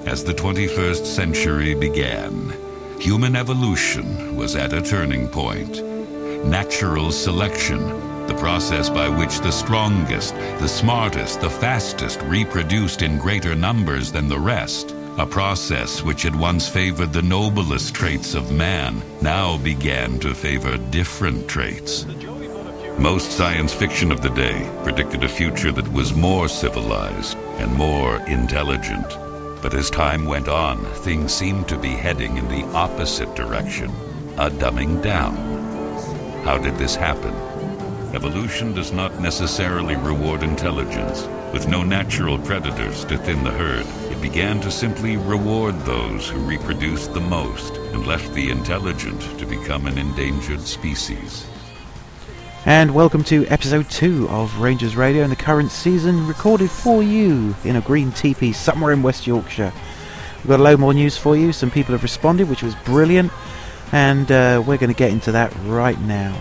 As the 21st century began, human evolution was at a turning point. Natural selection, the process by which the strongest, the smartest, the fastest reproduced in greater numbers than the rest, a process which had once favored the noblest traits of man, now began to favor different traits. Most science fiction of the day predicted a future that was more civilized and more intelligent. But as time went on, things seemed to be heading in the opposite direction, a dumbing down. How did this happen? Evolution does not necessarily reward intelligence. With no natural predators to thin the herd, it began to simply reward those who reproduced the most and left the intelligent to become an endangered species. And welcome to episode 2 of Rangers Radio in the current season, recorded for you in a green teepee somewhere in West Yorkshire. We've got a load more news for you. Some people have responded, which was brilliant, and we're going to get into that right now.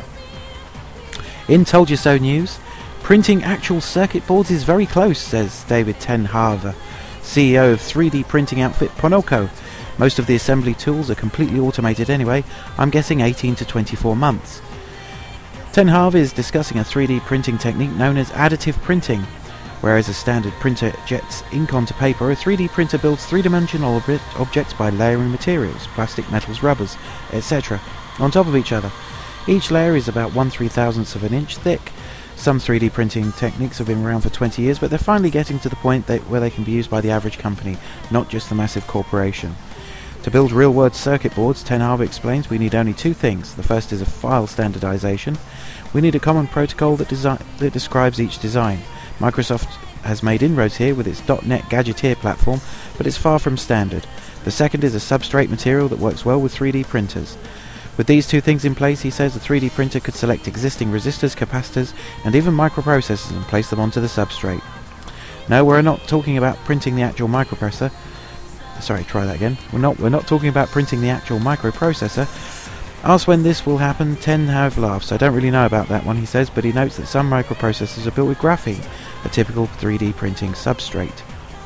In Told You So news, printing actual circuit boards is very close, says David Ten Harve, CEO of 3D printing outfit Ponoko. Most of the assembly tools are completely automated anyway. I'm guessing 18 to 24 months. Ten Harve is discussing a 3D printing technique known as additive printing. Whereas a standard printer jets ink onto paper, a 3D printer builds three-dimensional objects by layering materials, plastic, metals, rubbers, etc. on top of each other. Each layer is about 1/3000th of an inch thick. Some 3D printing techniques have been around for 20 years, but they're finally getting to the point where they can be used by the average company, not just the massive corporation. To build real-world circuit boards, Ten Harve explains, we need only two things. The first is a file standardization. We need a common protocol that describes each design. Microsoft has made inroads here with its .NET Gadgeteer platform, but it's far from standard. The second is a substrate material that works well with 3D printers. With these two things in place, he says a 3D printer could select existing resistors, capacitors, and even microprocessors and place them onto the substrate. No, we're not talking about printing the actual microprocessor. Sorry, try that again. We're not talking about printing the actual microprocessor. Asked when this will happen, Ten Harve laughs. I don't really know about that one, he says, but he notes that some microprocessors are built with graphene, a typical 3D printing substrate.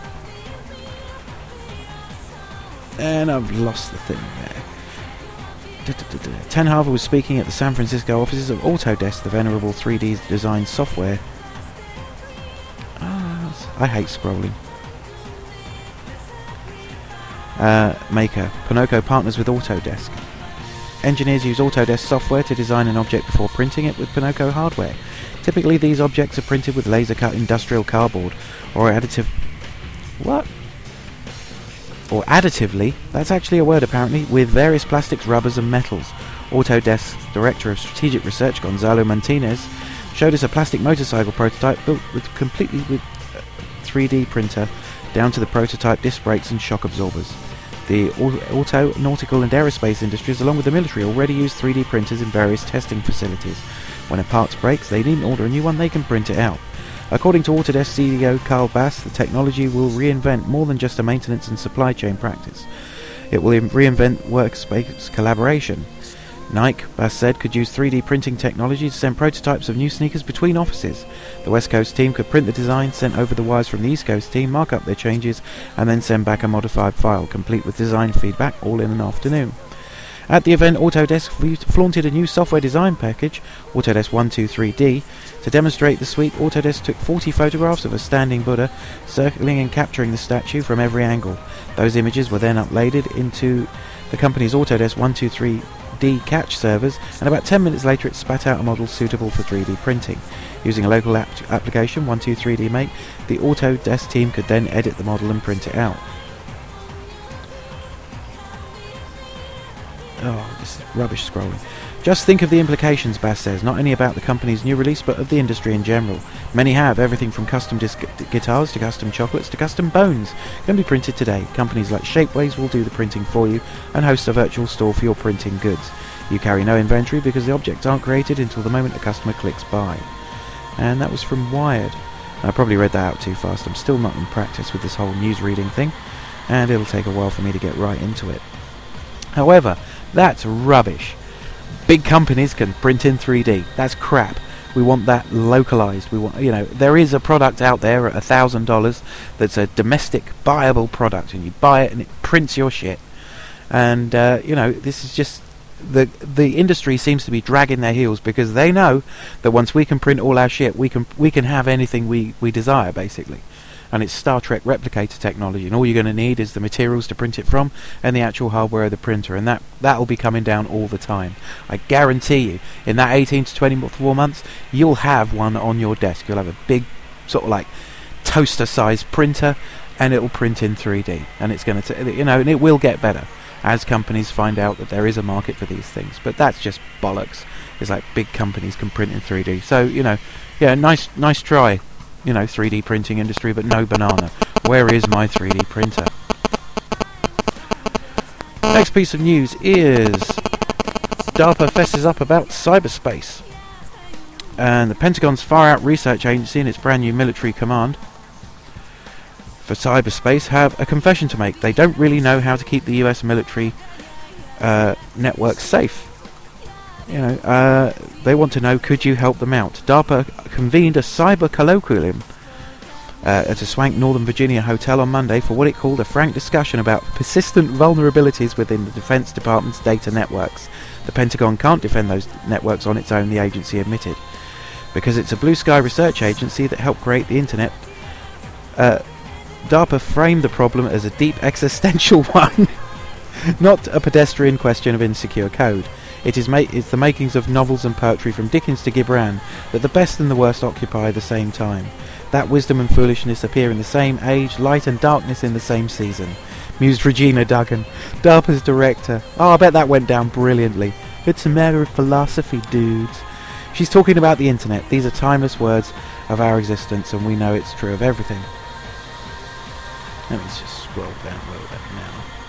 And I've lost the thing there. Ten Harve was speaking at the San Francisco offices of Autodesk, the venerable 3D design software. I hate scrolling. Maker. Ponoko partners with Autodesk. Engineers use Autodesk software to design an object before printing it with Ponoko hardware. Typically these objects are printed with laser-cut industrial cardboard or additively, that's actually a word apparently, with various plastics, rubbers and metals. Autodesk's Director of Strategic Research, Gonzalo Martinez, showed us a plastic motorcycle prototype built completely with 3D printer down to the prototype disc brakes and shock absorbers. The auto, nautical and aerospace industries, along with the military, already use 3D printers in various testing facilities. When a part breaks, they needn't order a new one, they can print it out. According to Autodesk CEO Carl Bass, the technology will reinvent more than just a maintenance and supply chain practice. It will reinvent workspace collaboration. Nike, Bass said, could use 3D printing technology to send prototypes of new sneakers between offices. The West Coast team could print the design, send over the wires from the East Coast team, mark up their changes, and then send back a modified file, complete with design feedback, all in an afternoon. At the event, Autodesk flaunted a new software design package, Autodesk 123D. To demonstrate the suite, Autodesk took 40 photographs of a standing Buddha, circling and capturing the statue from every angle. Those images were then uploaded into the company's Autodesk 123D catch servers, and about 10 minutes later it spat out a model suitable for 3D printing. Using a local application, 123D Make, the Autodesk team could then edit the model and print it out. Oh, this is rubbish scrolling. Just think of the implications, Bass says, not only about the company's new release, but of the industry in general. Many have, everything from custom disc guitars to custom chocolates to custom bones can be printed today. Companies like Shapeways will do the printing for you and host a virtual store for your printing goods. You carry no inventory because the objects aren't created until the moment a customer clicks buy. And that was from Wired. I probably read that out too fast. I'm still not in practice with this whole news reading thing, and it'll take a while for me to get right into it. However, that's rubbish. Big companies can print in 3D. That's crap. We want that localized. We want, there is a product out there at $1,000 that's a domestic buyable product, and you buy it and it prints your shit. And this is just the industry seems to be dragging their heels, because they know that once we can print all our shit, we can have anything we desire, basically. And it's Star Trek replicator technology, and all you're going to need is the materials to print it from and the actual hardware of the printer, and that will be coming down all the time. I guarantee you, in that 18 to 24 months, you'll have one on your desk. You'll have a big, sort of like toaster-sized printer, and it'll print in 3D, and it's going to, and it will get better as companies find out that there is a market for these things. But that's just bollocks. It's like big companies can print in 3D. So, nice try. 3D printing industry, but no banana. Where is my 3D printer? Next piece of news is DARPA fesses up about cyberspace. And the Pentagon's Far Out Research Agency and its brand new military command for cyberspace have a confession to make. They don't really know how to keep the US military network safe. They want to know, could you help them out? DARPA convened a cyber colloquium at a swank Northern Virginia hotel on Monday for what it called a frank discussion about persistent vulnerabilities within the Defense Department's data networks. The Pentagon can't defend those networks on its own, the agency admitted, because it's a blue sky research agency that helped create the internet. DARPA framed the problem as a deep existential one, not a pedestrian question of insecure code. It's the makings of novels and poetry from Dickens to Gibran, that the best and the worst occupy the same time. That wisdom and foolishness appear in the same age, light and darkness in the same season, mused Regina Duggan, DARPA's director. Oh, I bet that went down brilliantly. It's a matter of philosophy, dudes. She's talking about the internet. These are timeless words of our existence, and we know it's true of everything. Let me just scroll down a little bit now.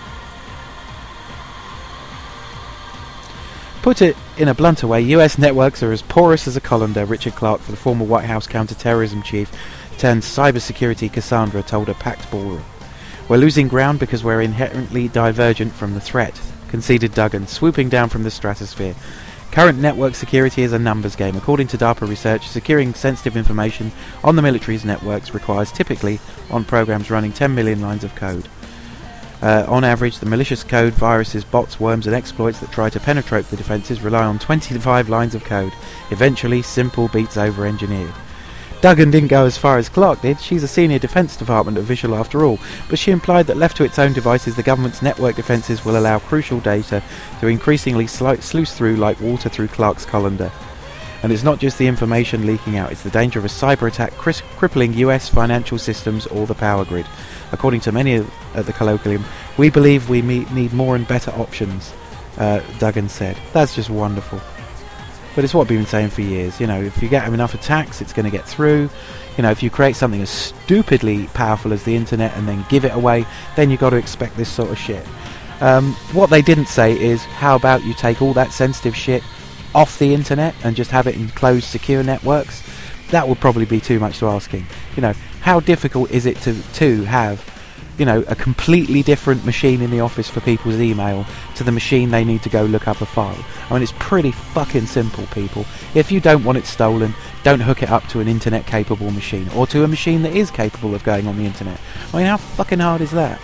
Put it in a blunter way, US networks are as porous as a colander, Richard Clark, the former White House counter-terrorism chief turned cybersecurity Cassandra, told a packed ballroom. We're losing ground because we're inherently divergent from the threat, conceded Duggan, swooping down from the stratosphere. Current network security is a numbers game. According to DARPA research, securing sensitive information on the military's networks requires, typically on programs running 10 million lines of code. On average, the malicious code, viruses, bots, worms and exploits that try to penetrate the defences rely on 25 lines of code. Eventually, simple beats over-engineered. Duggan didn't go as far as Clark did. She's a senior Defence Department official after all, but she implied that left to its own devices, the government's network defences will allow crucial data to increasingly sluice through like water through Clark's colander. And it's not just the information leaking out, it's the danger of a cyber attack crippling US financial systems or the power grid. According to many at the colloquium, we believe we need more and better options, Duggan said. That's just wonderful. But it's what we've been saying for years. If you get enough attacks, it's going to get through. If you create something as stupidly powerful as the internet and then give it away, then you've got to expect this sort of shit. What they didn't say is, how about you take all that sensitive shit off the internet and just have it in closed, secure networks? That would probably be too much to asking. How difficult is it to have, a completely different machine in the office for people's email to the machine they need to go look up a file? I mean, it's pretty fucking simple, people. If you don't want it stolen, don't hook it up to an internet-capable machine, or to a machine that is capable of going on the internet. I mean, how fucking hard is that?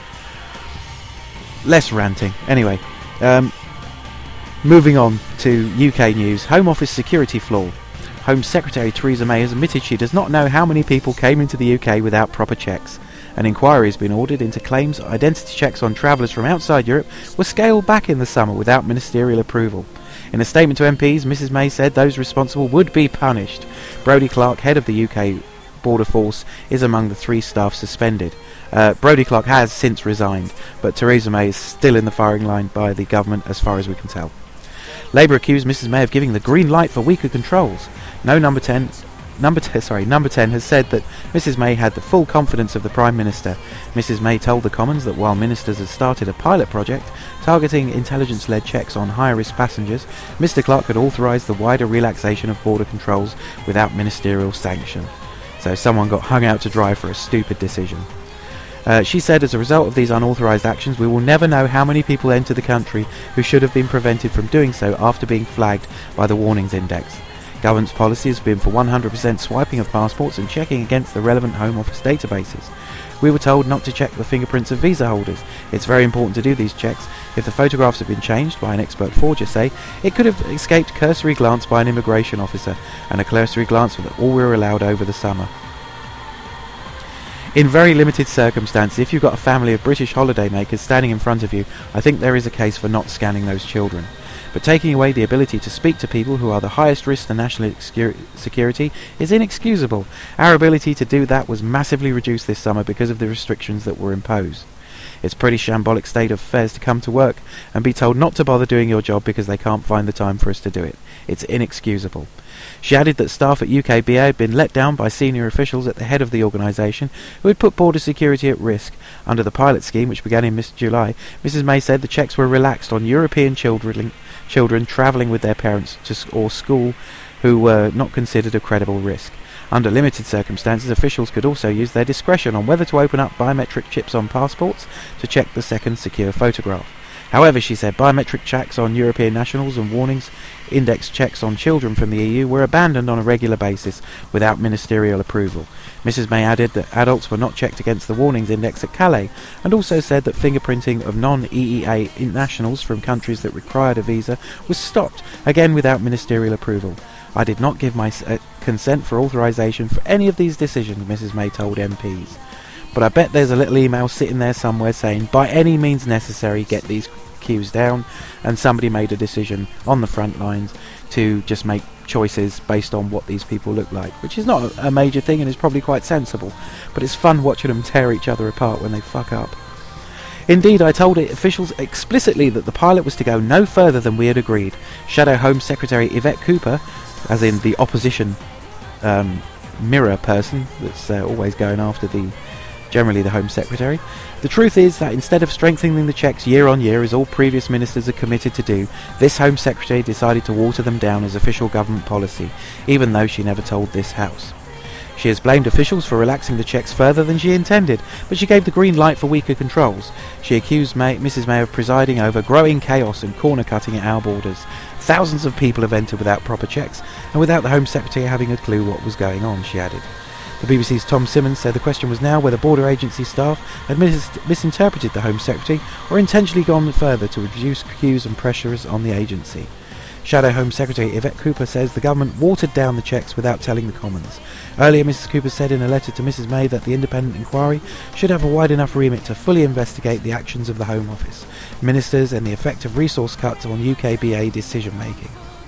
Less ranting. Anyway, moving on to UK news. Home Office security flaw. Home Secretary Theresa May has admitted she does not know how many people came into the UK without proper checks. An inquiry has been ordered into claims identity checks on travellers from outside Europe were scaled back in the summer without ministerial approval. In a statement to MPs, Mrs May said those responsible would be punished. Brodie Clark, head of the UK Border Force, is among the 3 staff suspended. Brodie Clark has since resigned, but Theresa May is still in the firing line by the government as far as we can tell. Labour accused Mrs May of giving the green light for weaker controls. Number 10 has said that Mrs May had the full confidence of the Prime Minister. Mrs May told the Commons that while ministers had started a pilot project targeting intelligence-led checks on high-risk passengers, Mr Clark had authorised the wider relaxation of border controls without ministerial sanction. So someone got hung out to dry for a stupid decision. She said, as a result of these unauthorised actions, we will never know how many people enter the country who should have been prevented from doing so after being flagged by the warnings index. Government's policy has been for 100% swiping of passports and checking against the relevant Home Office databases. We were told not to check the fingerprints of visa holders. It's very important to do these checks. If the photographs have been changed by an expert forger, say, it could have escaped cursory glance by an immigration officer, and a cursory glance was all we were allowed over the summer. In very limited circumstances, if you've got a family of British holidaymakers standing in front of you, I think there is a case for not scanning those children. But taking away the ability to speak to people who are the highest risk to national security is inexcusable. Our ability to do that was massively reduced this summer because of the restrictions that were imposed. It's a pretty shambolic state of affairs to come to work and be told not to bother doing your job because they can't find the time for us to do it. It's inexcusable. She added that staff at UKBA had been let down by senior officials at the head of the organisation who had put border security at risk. Under the pilot scheme, which began in July, Mrs May said the checks were relaxed on European children travelling with their parents or school who were not considered a credible risk. Under limited circumstances, officials could also use their discretion on whether to open up biometric chips on passports to check the second secure photograph. However, she said biometric checks on European nationals and warnings index checks on children from the EU were abandoned on a regular basis without ministerial approval. Mrs May added that adults were not checked against the warnings index at Calais, and also said that fingerprinting of non-EEA nationals from countries that required a visa was stopped, again without ministerial approval. I did not give my consent for authorisation for any of these decisions, Mrs May told MPs. But I bet there's a little email sitting there somewhere saying, by any means necessary, get these queues down, and somebody made a decision on the front lines to just make choices based on what these people look like, which is not a major thing and is probably quite sensible, but it's fun watching them tear each other apart when they fuck up. Indeed, I told officials explicitly that the pilot was to go no further than we had agreed. Shadow Home Secretary Yvette Cooper, as in the opposition mirror person that's always going after generally the Home Secretary. The truth is that instead of strengthening the checks year on year as all previous ministers are committed to do, this Home Secretary decided to water them down as official government policy, even though she never told this House. She has blamed officials for relaxing the checks further than she intended, but she gave the green light for weaker controls. She accused Mrs May of presiding over growing chaos and corner-cutting at our borders. Thousands of people have entered without proper checks, and without the Home Secretary having a clue what was going on, she added. The BBC's Tom Simmons said the question was now whether border agency staff had misinterpreted the Home Secretary or intentionally gone further to reduce queues and pressures on the agency. Shadow Home Secretary Yvette Cooper says the government watered down the checks without telling the Commons. Earlier, Mrs Cooper said in a letter to Mrs May that the independent inquiry should have a wide enough remit to fully investigate the actions of the Home Office, ministers and the effect of resource cuts on UKBA decision-making.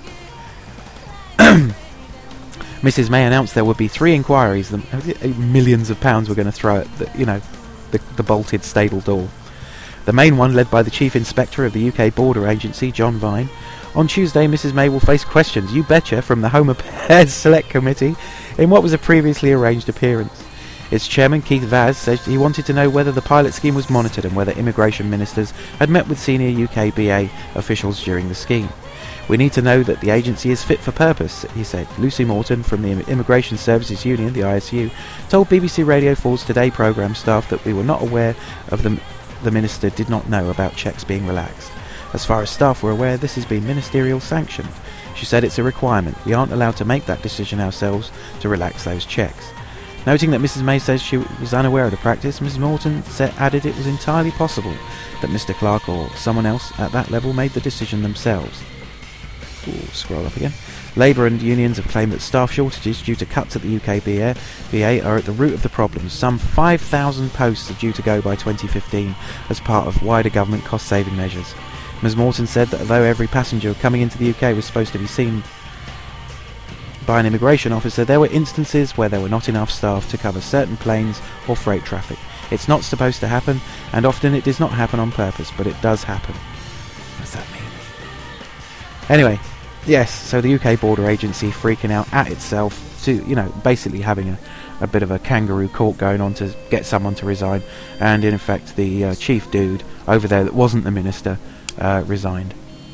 Mrs May announced there would be 3 inquiries. Millions of pounds were going to throw at the bolted stable door. The main one led by the Chief Inspector of the UK Border Agency, John Vine. On Tuesday, Mrs May will face questions, you betcha, from the Home Affairs Select Committee in what was a previously arranged appearance. Its chairman, Keith Vaz, said he wanted to know whether the pilot scheme was monitored and whether immigration ministers had met with senior UKBA officials during the scheme. We need to know that the agency is fit for purpose, he said. Lucy Morton from the Immigration Services Union, the ISU, told BBC Radio 4's Today programme staff that we were not aware of the minister did not know about checks being relaxed. As far as staff were aware, this has been ministerial sanctioned. She said it's a requirement. We aren't allowed to make that decision ourselves to relax those checks. Noting that Mrs May says she was unaware of the practice, Mrs Morton added it was entirely possible that Mr Clark or someone else at that level made the decision themselves. Ooh, scroll up again. Labour and unions have claimed that staff shortages due to cuts at the UKBA are at the root of the problem. Some 5,000 posts are due to go by 2015 as part of wider government cost-saving measures. Ms Morton said that although every passenger coming into the UK was supposed to be seen by an immigration officer, there were instances where there were not enough staff to cover certain planes or freight traffic. It's not supposed to happen, and often it does not happen on purpose, but it does happen. What does that mean? Anyway, yes, so the UK Border Agency freaking out at itself to, basically having a bit of a kangaroo court going on to get someone to resign, and in effect the chief dude over there that wasn't the minister resigned.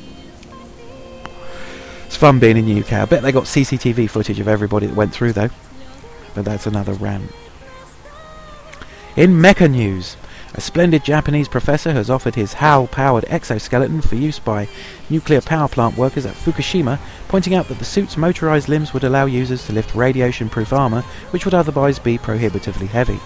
It's fun being in the UK. I bet they got CCTV footage of everybody that went through though, but that's another rant. In Mecca news, A splendid Japanese professor has offered his HAL-powered exoskeleton for use by nuclear power plant workers at Fukushima, pointing out that the suit's motorized limbs would allow users to lift radiation-proof armor, which would otherwise be prohibitively heavy.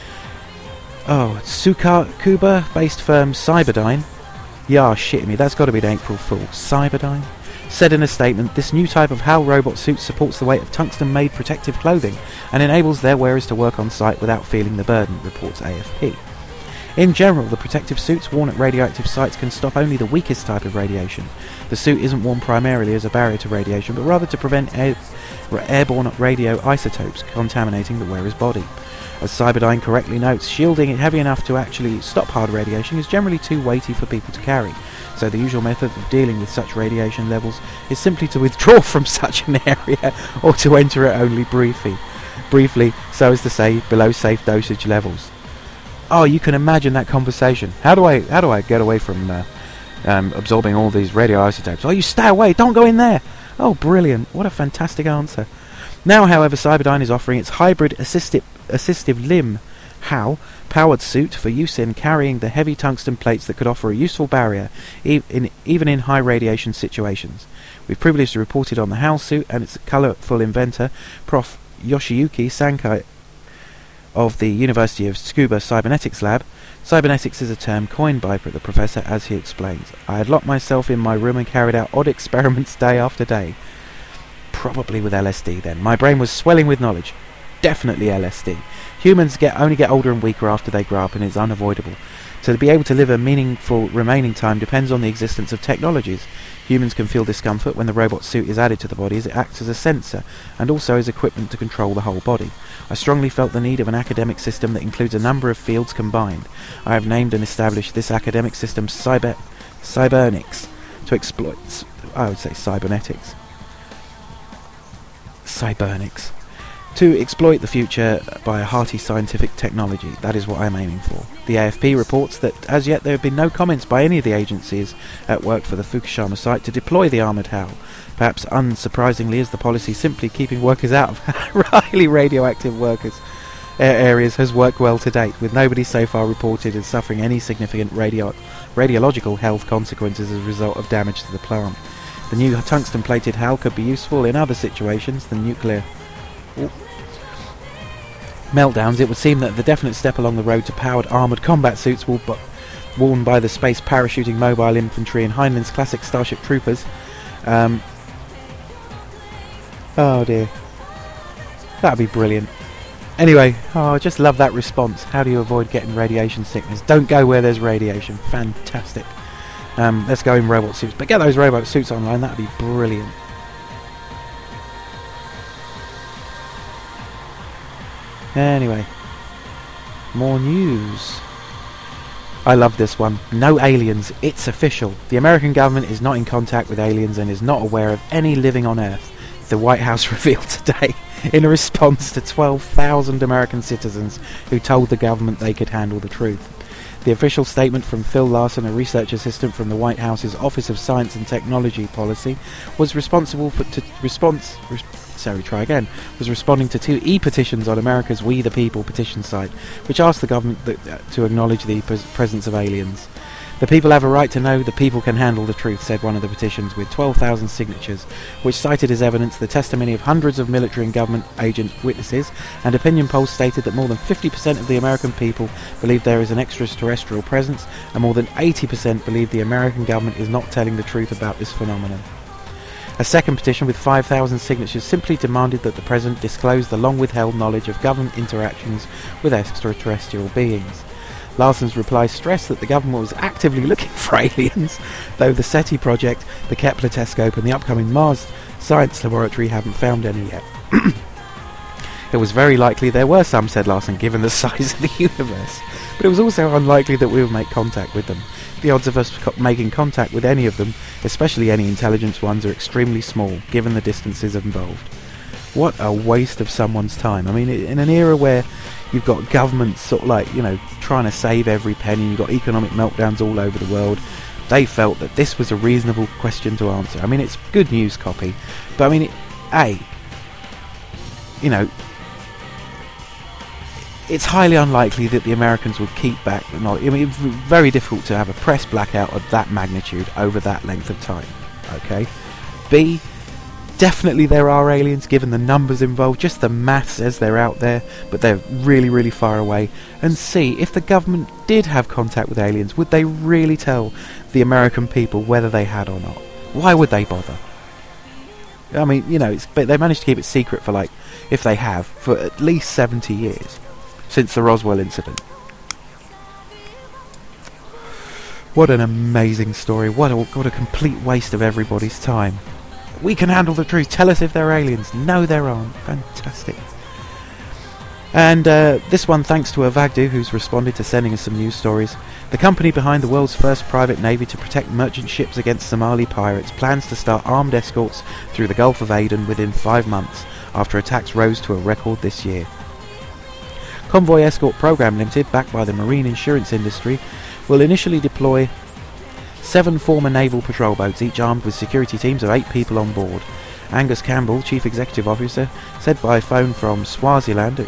Tsukuba-based firm Cyberdyne, shit me, that's got to be an April Fool, Cyberdyne, said in a statement, this new type of HAL robot suit supports the weight of tungsten-made protective clothing and enables their wearers to work on site without feeling the burden, reports AFP. In general, the protective suits worn at radioactive sites can stop only the weakest type of radiation. The suit isn't worn primarily as a barrier to radiation, but rather to prevent airborne radioisotopes contaminating the wearer's body. As Cyberdyne correctly notes, shielding heavy enough to actually stop hard radiation is generally too weighty for people to carry, so the usual method of dealing with such radiation levels is simply to withdraw from such an area or to enter it only briefly, so as to say below safe dosage levels. Oh, you can imagine that conversation. How do I get away from absorbing all these radioisotopes? Oh, you stay away, don't go in there. Oh, brilliant, what a fantastic answer. Now, however, Cyberdyne is offering its hybrid assistive limb HAL powered suit for use in carrying the heavy tungsten plates that could offer a useful barrier even in high radiation situations. We've previously reported on the HAL suit and its colourful inventor, Prof. Yoshiyuki Sankai of the University of Tsukuba Cybernetics Lab. Cybernetics is a term coined by the professor, as he explains. I had locked myself in my room and carried out odd experiments day after day. Probably with LSD then. My brain was swelling with knowledge. Definitely LSD. Humans only get older and weaker after they grow up, and it's unavoidable. To be able to live a meaningful remaining time depends on the existence of technologies. Humans can feel discomfort when the robot suit is added to the body, as it acts as a sensor and also as equipment to control the whole body. I strongly felt the need of an academic system that includes a number of fields combined. I have named and established this academic system Cybernetics to exploit, I would say cybernetics. Cybernetics. To exploit the future by a hearty scientific technology. That is what I'm aiming for. The AFP reports that as yet there have been no comments by any of the agencies at work for the Fukushima site to deploy the armoured HAL. Perhaps unsurprisingly, as the policy simply keeping workers out of highly radioactive areas has worked well to date, with nobody so far reported as suffering any significant radiological health consequences as a result of damage to the plant. The new tungsten-plated HAL could be useful in other situations than nuclear meltdowns. It would seem that the definite step along the road to powered armoured combat suits worn by the space parachuting mobile infantry and Heinlein's classic Starship Troopers. Oh dear. That'd be brilliant. Anyway, I just love that response. How do you avoid getting radiation sickness? Don't go where there's radiation. Fantastic. Let's go in robot suits. But get those robot suits online, that'd be brilliant. Anyway, more news. I love this one. No aliens. It's official. The American government is not in contact with aliens and is not aware of any living on Earth. The White House revealed today in a response to 12,000 American citizens who told the government they could handle the truth. The official statement from Phil Larson, a research assistant from the White House's Office of Science and Technology Policy, was responding to two e-petitions on America's We the People petition site, which asked the government to acknowledge the presence of aliens. The people have a right to know, the people can handle the truth, said one of the petitions, with 12,000 signatures, which cited as evidence the testimony of hundreds of military and government agent witnesses, and opinion polls stated that more than 50% of the American people believe there is an extraterrestrial presence, and more than 80% believe the American government is not telling the truth about this phenomenon. A second petition with 5,000 signatures simply demanded that the President disclose the long-withheld knowledge of government interactions with extraterrestrial beings. Larson's reply stressed that the government was actively looking for aliens, though the SETI project, the Kepler telescope and the upcoming Mars Science Laboratory haven't found any yet. It was very likely there were some, said Larson, given the size of the universe, but it was also unlikely that we would make contact with them. The odds of us making contact with any of them, especially any intelligence ones, are extremely small, given the distances involved. What a waste of someone's time. I mean, in an era where you've got governments sort of like, trying to save every penny, you've got economic meltdowns all over the world, they felt that this was a reasonable question to answer. I mean, it's good news copy, but I mean, it's highly unlikely that the Americans would keep back the knowledge. I mean, it's very difficult to have a press blackout of that magnitude over that length of time. Okay. B, definitely there are aliens, given the numbers involved. Just the math says they're out there, but they're really, really far away. And C, if the government did have contact with aliens, would they really tell the American people whether they had or not? Why would they bother? I mean, you know, but they managed to keep it secret for, like, if they have, for at least 70 years. Since the Roswell incident. What an amazing story. What a complete waste of everybody's time. We can handle the truth. Tell us if they're aliens. No, there aren't. Fantastic. And this one thanks to Avagdu, who's responded to sending us some news stories. The company behind the world's first private navy to protect merchant ships against Somali pirates plans to start armed escorts through the Gulf of Aden within 5 months, after attacks rose to a record this year. Convoy Escort Program Limited, backed by the marine insurance industry, will initially deploy 7 former naval patrol boats, each armed with security teams of 8 people on board. Angus Campbell, Chief Executive Officer, said by phone from Swaziland...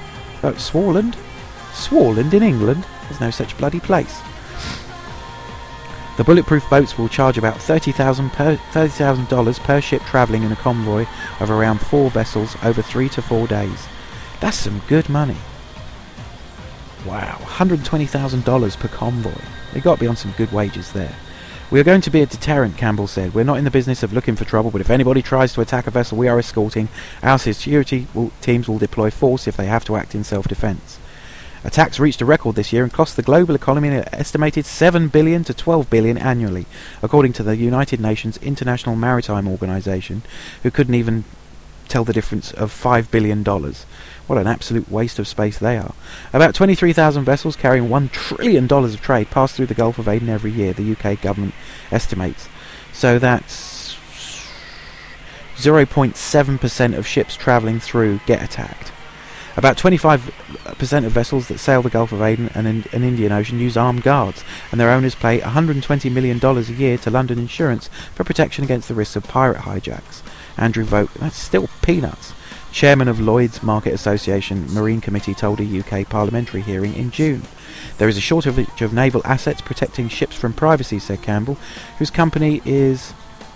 Swaziland in England? There's no such bloody place. The bulletproof boats will charge about $30,000 per ship travelling in a convoy of around 4 vessels over 3 to 4 days. That's some good money. Wow, $120,000 per convoy. They've got to be on some good wages there. We are going to be a deterrent, Campbell said. We're not in the business of looking for trouble, but if anybody tries to attack a vessel we are escorting, our security teams will deploy force if they have to act in self-defence. Attacks reached a record this year and cost the global economy an estimated $7 billion to $12 billion annually, according to the United Nations International Maritime Organization, who couldn't even tell the difference of $5 billion. What an absolute waste of space they are. About 23,000 vessels carrying $1 trillion of trade pass through the Gulf of Aden every year, the UK government estimates. So that's 0.7% of ships travelling through get attacked. About 25% of vessels that sail the Gulf of Aden and Indian Ocean use armed guards, and their owners pay $120 million a year to London Insurance for protection against the risks of pirate hijacks. Andrew Vogt, that's still peanuts. Chairman of Lloyd's Market Association Marine Committee told a UK parliamentary hearing in June. There is a shortage of naval assets protecting ships from piracy, said Campbell, whose company is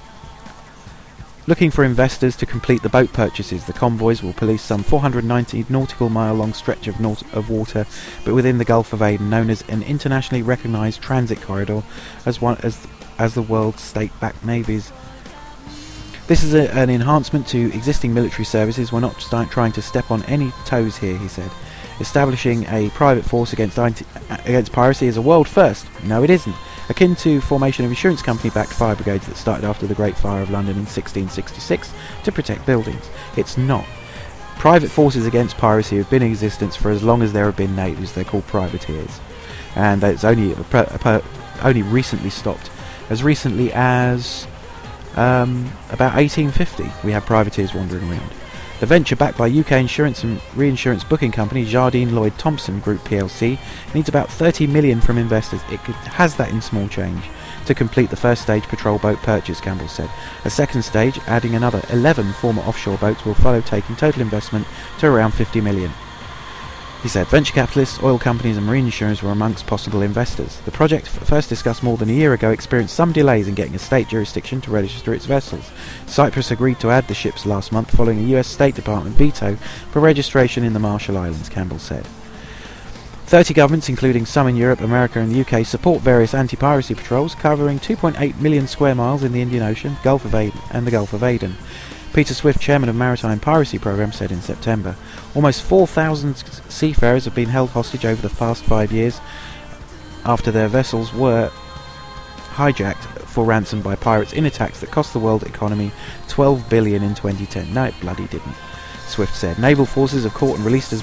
looking for investors to complete the boat purchases. The convoys will police some 490 nautical mile long stretch of water, but within the Gulf of Aden, known as an internationally recognised transit corridor, as the world's state-backed navies. This is an enhancement to existing military services. We're not trying to step on any toes here, he said. Establishing a private force against piracy is a world first. No, it isn't. Akin to formation of insurance company-backed fire brigades that started after the Great Fire of London in 1666 to protect buildings. It's not. Private forces against piracy have been in existence for as long as there have been navies. They're called privateers. And it's only recently stopped. As recently as... about 1850, we had privateers wandering around. The venture, backed by UK insurance and reinsurance booking company Jardine Lloyd Thompson Group plc, needs about $30 million from investors. It has that in small change to complete the first stage patrol boat purchase, Campbell said. A second stage, adding another 11 former offshore boats, will follow, taking total investment to around $50 million. He said venture capitalists, oil companies and marine insurers were amongst possible investors. The project, first discussed more than a year ago, experienced some delays in getting a state jurisdiction to register its vessels. Cyprus agreed to add the ships last month following a US State Department veto for registration in the Marshall Islands, Campbell said. 30 governments, including some in Europe, America and the UK, support various anti-piracy patrols covering 2.8 million square miles in the Indian Ocean, Gulf of Aden and the Gulf of Aden. Peter Swift, chairman of Maritime Piracy Programme, said in September, almost 4,000 seafarers have been held hostage over the past 5 years after their vessels were hijacked for ransom by pirates in attacks that cost the world economy $12 billion in 2010. No, it bloody didn't, Swift said. Naval forces have caught and released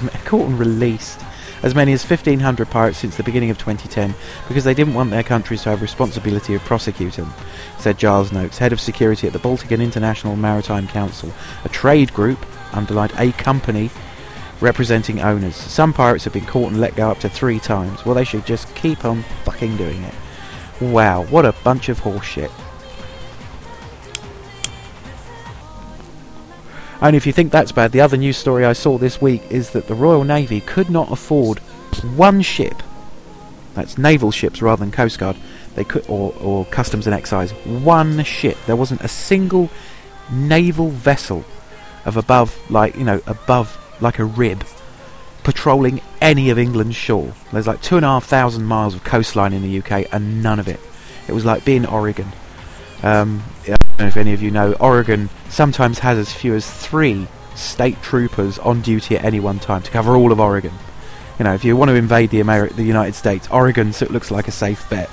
as many as 1,500 pirates since the beginning of 2010 because they didn't want their countries to have responsibility of prosecuting them, said Giles Noakes, head of security at the Baltic and International Maritime Council, a trade group, underlined a company, representing owners. Some pirates have been caught and let go up to 3 times. Well, they should just keep on fucking doing it. Wow, what a bunch of horse shit. And if you think that's bad, the other news story I saw this week is that the Royal Navy could not afford one ship, that's naval ships rather than Coast Guard, they could, or Customs and Excise, one ship. There wasn't a single naval vessel of above like a rib patrolling any of England's shore. There's like 2,500 miles of coastline in the UK and none of it. It was like being Oregon. I don't know if any of you know, Oregon sometimes has as few as 3 state troopers on duty at any one time to cover all of Oregon. You know, if you want to invade the United States, Oregon looks like a safe bet.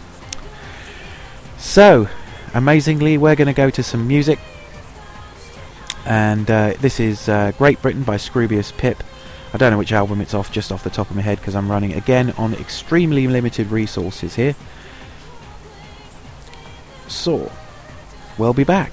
So, amazingly, we're going to go to some music. And this is Great Britain by Scroobius Pip. I don't know which album it's off, just off the top of my head, because I'm running again on extremely limited resources here. So, we'll be back.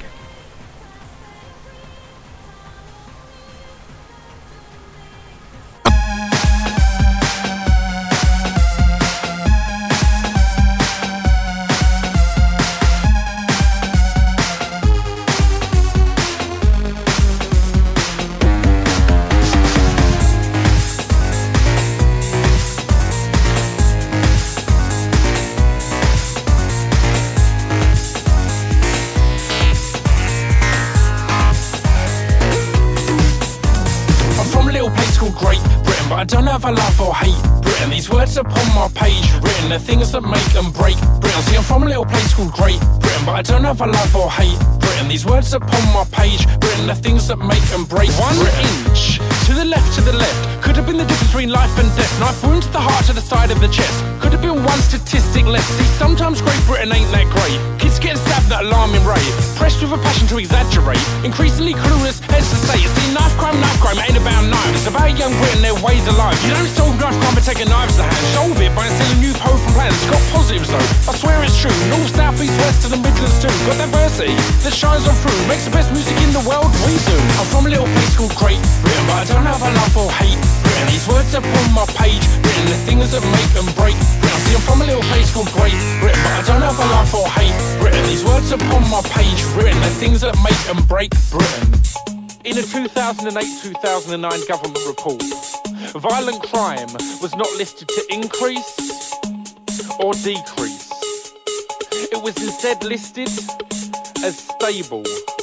I don't have a love or hate Britain. These words upon my page written, the things that make and break Britain. See, I'm from a little place called Great Britain, but I don't have a love or hate Britain. These words upon my page written, the things that make and break 1 inch to the left, could have been the difference between life and death. Knife wound to the heart, to the side of the chest, could have been 1 statistic less. See, sometimes Great Britain ain't that great. Kids getting stabbed at alarming rate, pressed with a passion to exaggerate, increasingly clueless, heads to say. See, knife crime ain't about knives. It's about young Britain, their ways of life. You don't solve knife crime by taking knives to hand. Solve it by instilling youth, hope and plans. It's got positives though, I swear it's true. North, south, east, west to the Midlands too. Got diversity that shines on through, makes the best music in the world, we do. I'm from a little place called Great Britain, but I don't have a love or hate Britain. These words upon my page written, the things that make and break Britain. See, I'm from a little place called Great Britain, but I don't have a love or hate Britain. These words upon my page written, the things that make and break Britain. In a 2008-2009 government report, violent crime was not listed to increase or decrease. It was instead listed as stable.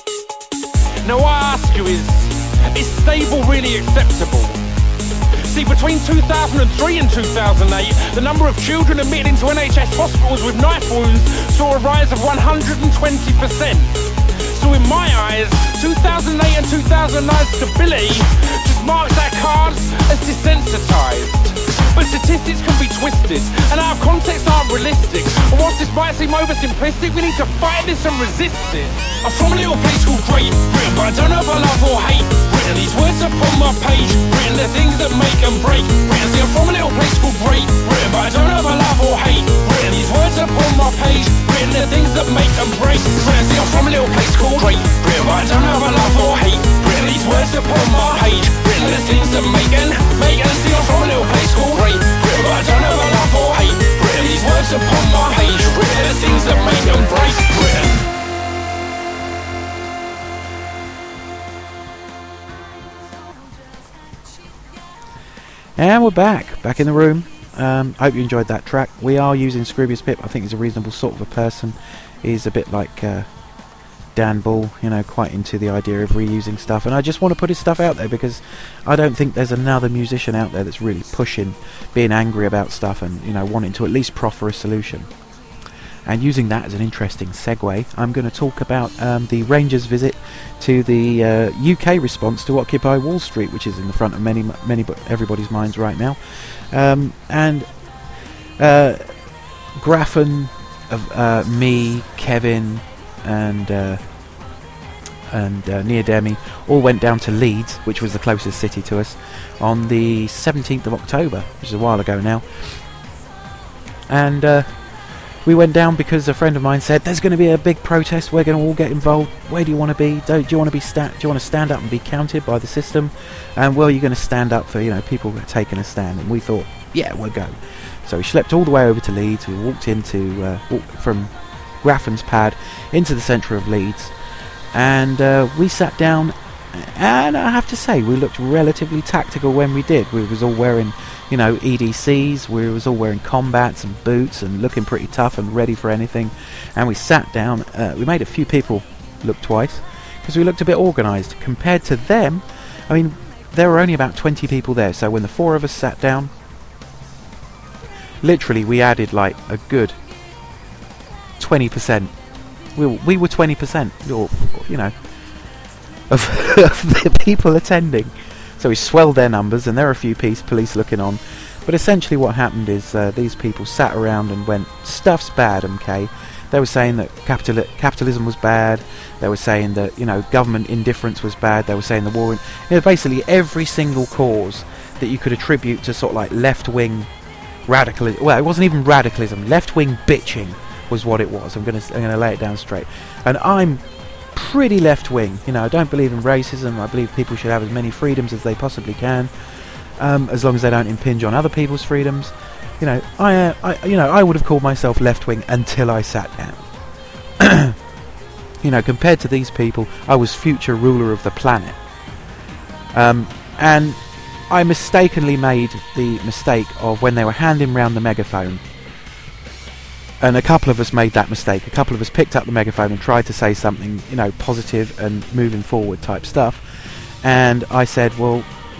Now I ask you, is stable really acceptable? See, between 2003 and 2008, the number of children admitted into NHS hospitals with knife wounds saw a rise of 120%. So in my eyes, 2008 and 2009 stability just marks our cards as desensitized. But statistics can be twisted, and out of context aren't realistic. And whilst this might seem oversimplistic, we need to fight this and resist it. I'm from a little place called Great Britain, but I don't have a love or hate Britain. These words upon my page written, the things that make and break Britain. See, I'm from a little place called Great Britain, but I don't have a love or hate Britain. These words upon my page written, the things that make and break Britain. See, I'm from a little place called Great Britain, but I don't have a love or hate Britain. These words upon my page written, the things that make and see, I'm from a little place called Great Britain, but I don't have a love or hate Britain. These words upon my page written, the things that make and break Britain. And we're back in the room. I hope you enjoyed that track. We are using Scroobius Pip. I think he's a reasonable sort of a person. He's a bit like Dan Ball, you know, quite into the idea of reusing stuff. And I just want to put his stuff out there because I don't think there's another musician out there that's really pushing, being angry about stuff and, you know, wanting to at least proffer a solution. And using that as an interesting segue, I'm going to talk about the Rangers' visit to the UK response to Occupy Wall Street, which is in the front of many everybody's minds right now. And Graffan, me, Kevin, and Nia Demi all went down to Leeds, which was the closest city to us, on the 17th of October, which is a while ago now. And we went down because a friend of mine said there's going to be a big protest, we're going to all get involved, where do you want to be? Do you want to stand up and be counted by the system? And well, you're going to stand up for, you know, people taking a stand. And we thought, yeah, we'll go. So we schlepped all the way over to Leeds. We walked from Graffan's pad into the centre of Leeds, and we sat down And I have to say, we looked relatively tactical when we did. We was all wearing, EDCs, we was all wearing combats and boots and looking pretty tough and ready for anything. And we sat down, we made a few people look twice, because we looked a bit organised. Compared to them, I mean, there were only about 20 people there, so when the 4 of us sat down, literally we added like a good 20%. We were 20%, or, of the people attending. So we swelled their numbers, and there are a few police looking on. But essentially what happened is these people sat around and went, stuff's bad, MK. They were saying that capitalism was bad. They were saying that, government indifference was bad. They were saying the war... basically every single cause that you could attribute to sort of like left-wing radicalism. Well, it wasn't even radicalism. Left-wing bitching was what it was. I'm gonna lay it down straight. And I'm pretty left-wing. I don't believe in racism. I believe people should have as many freedoms as they possibly can, as long as they don't impinge on other people's freedoms. I would have called myself left-wing until I sat down. Compared to these people, I was future ruler of the planet. And I mistakenly made the mistake of, when they were handing round the megaphone, and a couple of us made that mistake. A couple of us picked up the megaphone and tried to say something, positive and moving forward type stuff. And I said, well,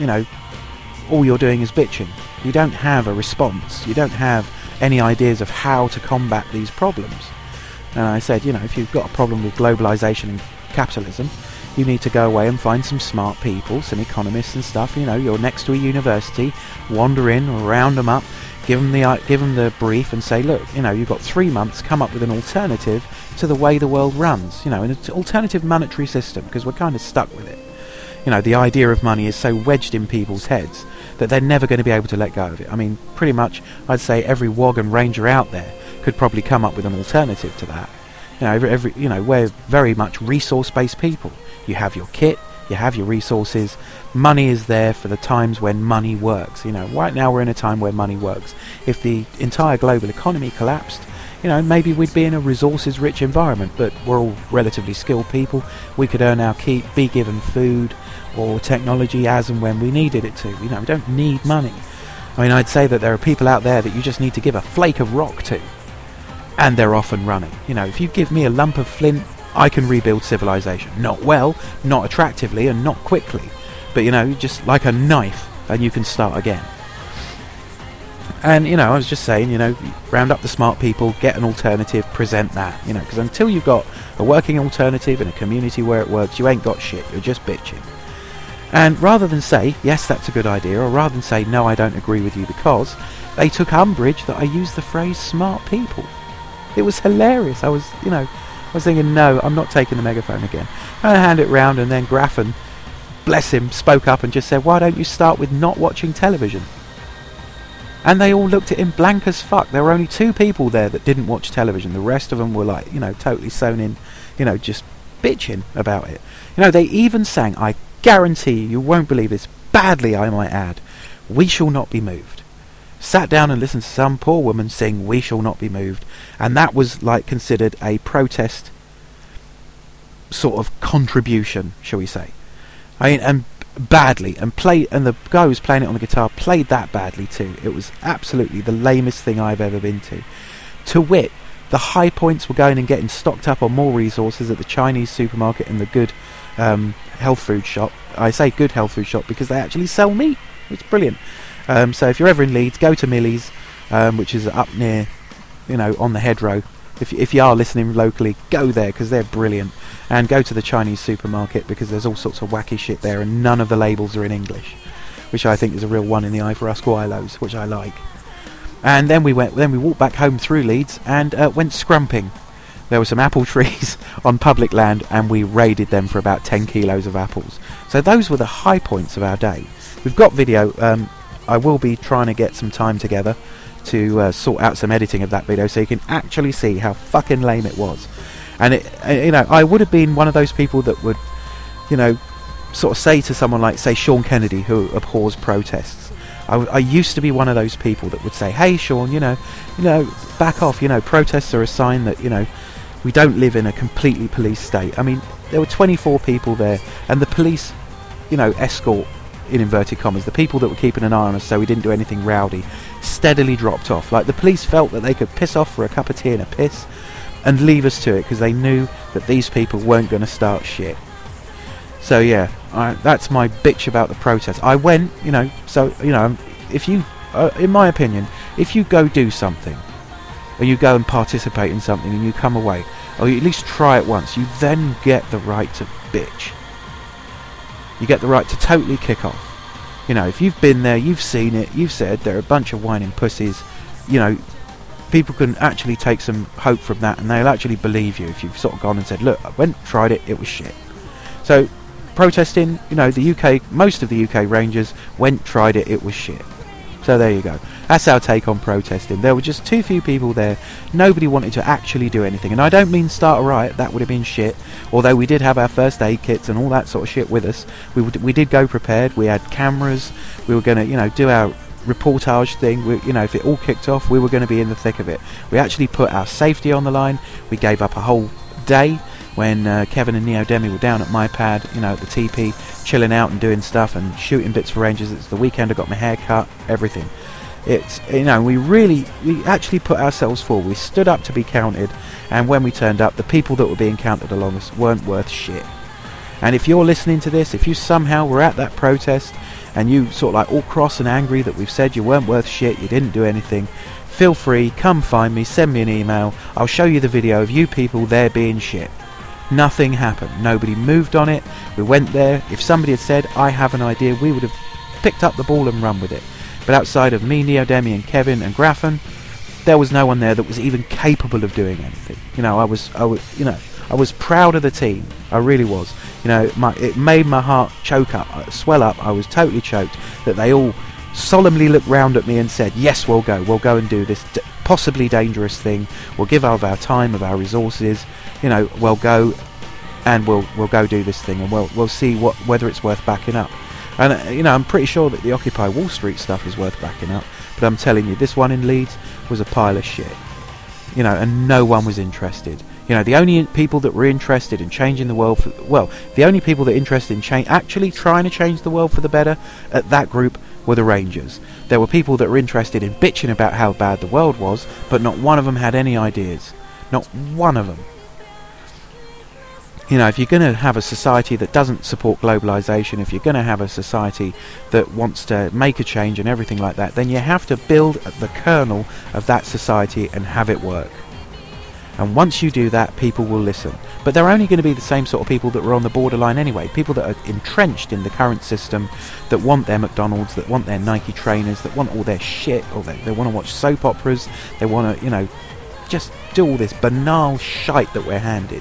all you're doing is bitching. You don't have a response. You don't have any ideas of how to combat these problems. And I said, if you've got a problem with globalization and capitalism, you need to go away and find some smart people, some economists and stuff. You're next to a university, wander in, round them up, give them the brief and say, look, you've got 3 months, come up with an alternative to the way the world runs, an alternative monetary system, because we're kind of stuck with it. The idea of money is so wedged in people's heads that they're never going to be able to let go of it. I mean, pretty much, I'd say every WOG and Ranger out there could probably come up with an alternative to that. We're very much resource-based people. You have your kit, you have your resources. Money is there for the times when money works. Right now we're in a time where money works. If the entire global economy collapsed, maybe we'd be in a resources-rich environment, but we're all relatively skilled people. We could earn our keep, be given food or technology as and when we needed it to. We don't need money. I mean, I'd say that there are people out there that you just need to give a flake of rock to, and they're off and running. If you give me a lump of flint, I can rebuild civilization. Not well, not attractively, and not quickly, but just like a knife, and you can start again. And I was just saying, round up the smart people, get an alternative, present that, because until you've got a working alternative in a community where it works, you ain't got shit. You're just bitching. And rather than say, yes, that's a good idea, or rather than say, no, I don't agree with you, because they took umbrage that I used the phrase smart people. It was hilarious. I was thinking, no, I'm not taking the megaphone again. And I hand it round, and then Graffin, bless him, spoke up and just said, why don't you start with not watching television? And they all looked at him blank as fuck. There were only 2 people there that didn't watch television. The rest of them were like, totally sewn in, just bitching about it. They even sang, I guarantee you won't believe this, badly I might add, We Shall Not Be Moved. Sat down and listened to some poor woman sing We Shall Not Be Moved, and that was like considered a protest sort of contribution, shall we say. I mean, and badly, and the guy who was playing it on the guitar played that badly too. It was absolutely the lamest thing I've ever been to. To wit, the high points were going and getting stocked up on more resources at the Chinese supermarket and the good health food shop. I say good health food shop because they actually sell meat. It's brilliant. So if you're ever in Leeds, go to Millie's, which is up near, on the Hedgerow. If you are listening locally, go there because they're brilliant. And go to the Chinese supermarket because there's all sorts of wacky shit there, and none of the labels are in English, which I think is a real one in the eye for us Guilos, which I like. And then we walked back home through Leeds and went scrumping. There were some apple trees on public land, and we raided them for about 10 kilos of apples. So those were the high points of our day. We've got video. I will be trying to get some time together to sort out some editing of that video so you can actually see how fucking lame it was. And I would have been one of those people that would, sort of say to someone like, say, Sean Kennedy, who abhors protests. I used to be one of those people that would say, hey, Sean, back off. Protests are a sign that, we don't live in a completely police state. I mean, there were 24 people there, and the police escort, in inverted commas, the people that were keeping an eye on us so we didn't do anything rowdy, steadily dropped off. Like, the police felt that they could piss off for a cup of tea and a piss and leave us to it, because they knew that these people weren't going to start shit. So yeah, that's my bitch about the protest. I went, if you, in my opinion, if you go do something, or you go and participate in something and you come away, or you at least try it once, you then get the right to bitch. You get the right to totally kick off. If you've been there, you've seen it, you've said they're a bunch of whining pussies, people can actually take some hope from that, and they'll actually believe you if you've sort of gone and said, look, I went, tried it, it was shit. So, protesting, the UK, most of the UK Rangers went, tried it, it was shit. So there you go. That's our take on protesting. There were just too few people there. Nobody wanted to actually do anything. And I don't mean start a riot. That would have been shit. Although we did have our first aid kits and all that sort of shit with us. We did go prepared. We had cameras. We were going to, do our reportage thing. If it all kicked off, we were going to be in the thick of it. We actually put our safety on the line. We gave up a whole day when Kevin and Neo Demi were down at my pad, at the TP, chilling out and doing stuff and shooting bits for Rangers. It's the weekend I got my hair cut, everything. It's, we actually put ourselves forward. We stood up to be counted, and when we turned up, the people that were being counted along us weren't worth shit. And if you're listening to this, if you somehow were at that protest and you sort of like all cross and angry that we've said you weren't worth shit, you didn't do anything, feel free, come find me, send me an email. I'll show you the video of you people there being shit. Nothing happened. Nobody moved on it. We went there. If somebody had said, I have an idea, we would have picked up the ball and run with it. But outside of me, Neo Demi and Kevin and Graffen, there was no one there that was even capable of doing anything. I was proud of the team. I really was. It made my heart choke up, swell up. I was totally choked that they all solemnly looked round at me and said, yes, we'll go and do this possibly dangerous thing. We'll give of our time, of our resources. We'll go and we'll go do this thing, and we'll see whether it's worth backing up. And I'm pretty sure that the Occupy Wall Street stuff is worth backing up, but I'm telling you, this one in Leeds was a pile of shit. And no one was interested. The only people that were interested in changing the world the only people that were interested in actually trying to change the world for the better at that group were the Rangers. There were people that were interested in bitching about how bad the world was, but not one of them had any ideas. Not one of them. If you're going to have a society that doesn't support globalization, if you're going to have a society that wants to make a change and everything like that, then you have to build the kernel of that society and have it work. And once you do that, people will listen. But they're only going to be the same sort of people that were on the borderline anyway. People that are entrenched in the current system, that want their McDonald's, that want their Nike trainers, that want all their shit, or they want to watch soap operas, they want to, just do all this banal shite that we're handed.